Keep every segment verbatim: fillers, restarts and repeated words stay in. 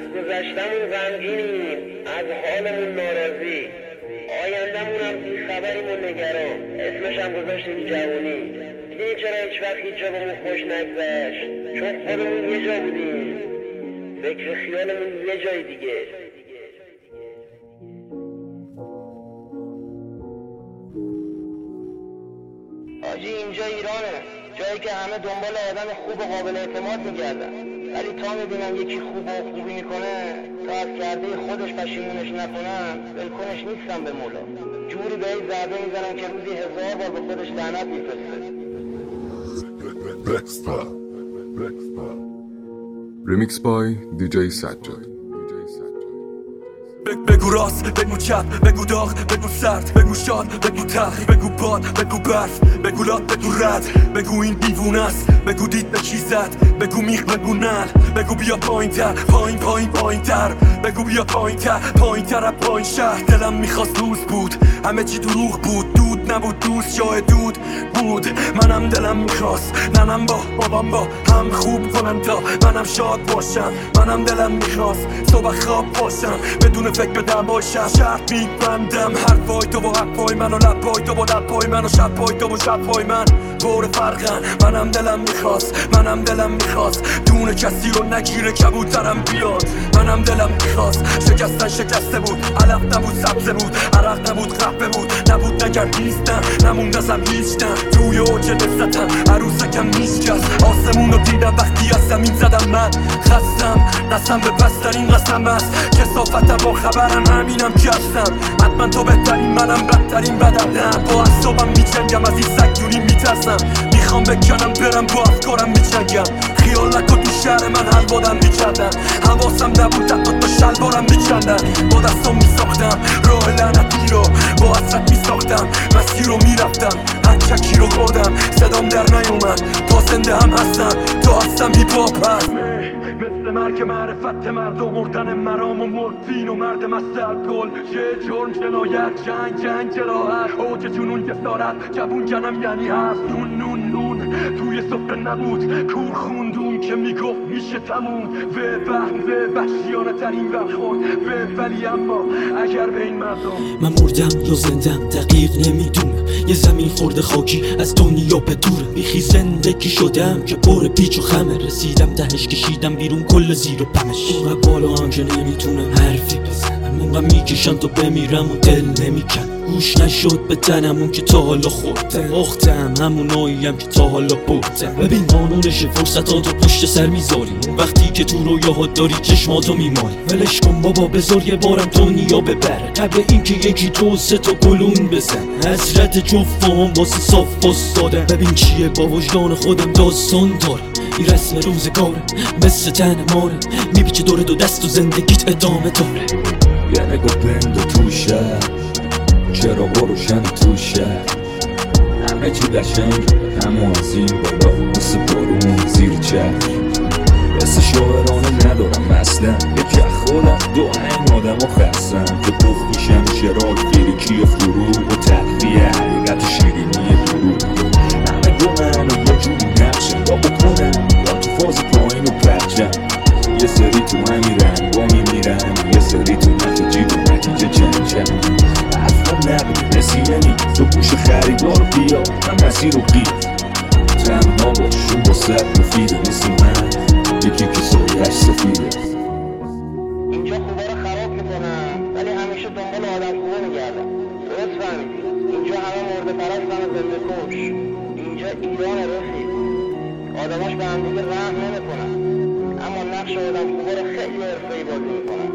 گذشتمون غمگینیم، از حالمون ناراضی، آیندمون هم بی خبریم و نگران. اسمش هم گذاشتیم جوونی. دیدین چرا هیچ وقت هیچ جا بهمون خوش نگذشت؟ چون خودمون یه جا بودیم، فکر خیالمون یه جای دیگه. آجی اینجا ایرانه، جایی که همه دنبال آدم خوب و قابل اعتماد میگردن، ولی تا میبینم یکی خوب و خوبی میکنه تا از کرده خودش پشیمونش نکنم ولکنش نیستم به مولا. جوری به این ضربه میزنم که روزی هزار بار به خودش لعنت میفرسته. Remix by دی جی سجاد. بگو راست، بگو چپ، بگو داغ، بگو سرد، بگو شاد، بگو تلخ، بگو باد، بگو برف، بگو لات، بگو رد، بگو این دیوونه است، بگو دید به چی زد، بگو میخ، بگو نل، بگو بیا پایین تر، پایین پایین پایین تر، بگو بیا پایین تر، پایین تر از پایین شهر. دلم میخواست روز بود، همه چی دروغ بود، دود نبود دوست جای دود بود. منم دلم میخواست ننم با بابام با هم خوب کنن تا منم شاد باشم. منم دلم میخواست صبح خواب باشم بدون فکر بدم باشم. شرط میبندم حرفای تو و حرفای من و لبای تو و لبای من و شبای تو و شبای من بور فرقن. منم دلم میخواست منم دلم میخواست دونه کسی رو نگیره کبوترم بیاد. منم دلم میخواست شکستن شکسته بود، علف نبود سبزه بود، عرق نبود قهوه بود، نبود نگرد نیستم نموند ازم هیچ نه. توی اوج نفرتم عروسکم میشکست، آسمون رو دیدم وقتی از زمین زدم. من خستم قسم به پسترین قسم است، کسافتم با خبرم همینم که هستم. حتما تو بهترین منم بدترین بدم نه. با اعصابم میجنگم از این سگدونی میترسم، میخوام بکنم برم با افکارم میجنگم. خیال نکن تو شهر من حلوادم میکردن، حواسم نبود حتی تا شلوارم میکندن. با دستم میساختم راه لعنتی رو، با حسرت میساختم مسیر رو میرفتم. هر چکی رو خوردم صدام در نیومد، تا زنده هم هستم تا هستم هیپ-هاپ هست. مثل مرگ معرفت مردم، مردن مرام و مورفین و مرد مست الکل. چه جرم جنایت جنگ جنگ جراحت، اوج جنون جسارت جوون جنم یعنی هست. نون نون نون توی سفره نبود، کور خوندون که میگفت میشه تموم. و بهم و وحشیانه ترین وقت و ولی اما اگر به این مردم من مردم یا زندم دقیق نمیدونم. یه زمین خورده خاکی از دنیا به دوره، بیخی زندگی شدم که پر پیچ و خمه. رسیدم تهش کشیدم بیرون کل زیر و پمش. اونقدر بالا هم که نمیتونم حرفی بزنم، اونقدر میکشن تا بمیرم و دل نمیکن. گوش نشد به تنم اون که تا حالا خوردم، اختم همون آییم که تا حالا بردم. ببین قانونش فرصتاتو پشت سر میذاری، اون وقتی که تو رویاها داری چشماتو میماری. ولش کن بابا بذار یه بارم دنیا ببره، قبل اینکه یکی دو سه تا گلون بزن. حضرت جفت فهم واسه صاف واسدادم. ببین چیه با وجدان خودم داستان دارم، این رسم روزگاره مثل تن ماره، میبیچه دور دو دست و زندگیت ادامه داره. یه نگاه بند تو شهر، چراغا روشن تو شهر، همه چی قشنگ اما از این بالا مثل بارون زیر چرخ. حس شاعرانه ندارم اصلا، یکی از خودم دو این آدم ها خستم که بخ میشم چراغ فریکی فرو و تلخی حقیقت شیرینی درو. همه دو من و یه جوری نقشم یا بکنم یا تو فاز پایین و پرچم. یه سری تو همین رنگ با میمیرم، یه سری تو نتیجی و نتیجه چنچم. اصلا نبود نسیمی تو گوش خریدار بیا، من مسیر رو قیف تنها باشون با سر مفیده مثل من یکی که سایش سفیده. اینجا خوبا رو خراب میکنم ولی همیشه دنبال آدم خوبا میگردم. درست فهمیدی؟ اینجا همه مرده پرست همه زنده کش. اینجا ایران رفیق، آدماش به هم دیگه رحم نمیکنن، اما نقش آدم خوبا رو خیلی حرفه‌ای بازی میکنن.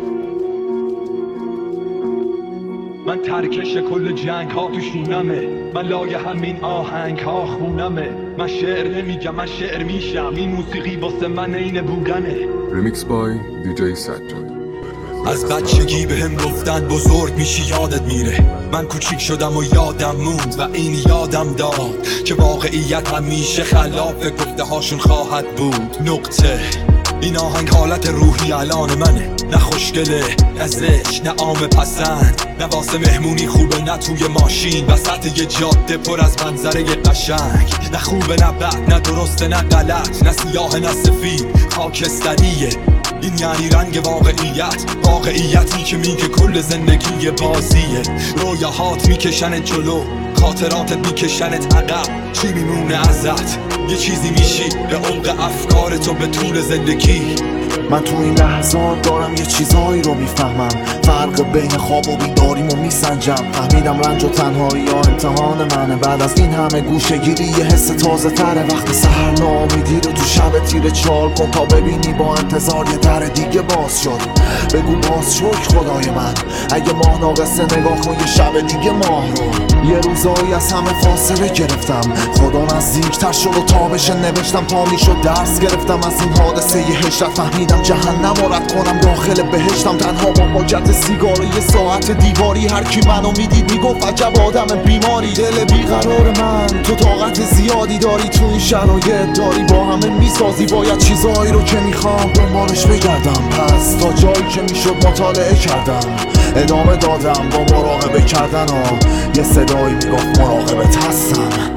من ترکش کل جنگ ها تو شونمه، من لای همین آهنگ ها خونمه. من شعر نمیگم من شعر میشم، این موسیقی واسه من این بوگنه. Remix by دی جی سجاد. از بچگی به هم گفتن بزرگ میشی یادت میره، من کوچیک شدم و یادم موند و این یادم داد که واقعیت همیشه خلاف گفته هاشون خواهد بود. نقطه این آهنگ حالت روحی الان منه، نه خوشگله نه زشت نه عام پسند، نه واسه مهمونی خوبه نه توی ماشین وسط یه جاده پر از منظره قشنگ. نه خوبه نه بد نه درسته نه غلط، نه سیاه نه سفید خاکستریه. این یعنی رنگ واقعیت، واقعیتی که میگه کل زندگی بازیه. رویاهات میکشنت جلو، خاطراتت میکشنت عقب. چی میمونه ازت؟ یه چیزی میشی به عمق افکار تو به طول زندگی. من تو این لحظات دارم یه چیزایی رو میفهمم، فرق بین خواب و بیداریمو میسنجم. فهمیدم رنج و تنهایی ها امتحان منه، بعد از این همه گوشه گیری یه حس تازه تره. وقت سحر ناامیدی رو تو شب تیره چال کن تا ببینی با انتظار یه در دیگه باز شد. بگو باز شکر خدای من، اگه ماه ناقصه نگاه کن یه شب دیگه ماه رو. یه روزایی از همه فاصله گرفتم، خدا نزدیکتر شد و تابش نوشتم تا میشد درس گرفتم از این حادثه یه هجرت. فهمیدم جهنم رو رد کنم داخل بهشتم، تنها با حاجت سیگار و یه ساعت دیواری. هر کی منو میدید میگفت عجب آدم بیماری. دل بیقرار من تو طاقت زیادی داری، تو این شرایط داری با همه میسازی. باید چیزایی رو که میخوام دنبالش بگردم، پس تا جایی که میشد مطالعه کردم، ادامه دادم با مراقبه کردن و یه صدایی میگفت مراقبت هستم.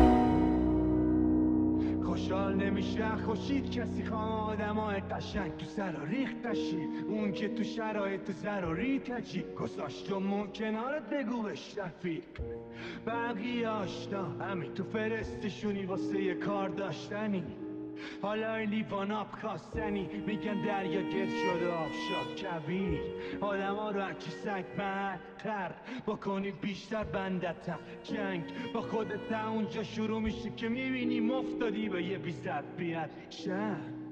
خوشحال نمیشه خوشید کسی خواهم آدمای قشنگ تو سر و ریخت تشید. اون که تو شرایط ضروری تجی گذاشتمون کنارت بگو بش رفیق. بقیه آشنا همین تو فرستشونی واسه یه کار داشتنی. حالا این لیوان آب خواستنی میگن دریا گرد شده آب شد کبیر. آدم ها رو هرچی سگ محتر بکنی بیشتر بندتر. جنگ با خودت اونجا شروع میشه که میبینی مفتادی به یه بی صد بیاد شهر.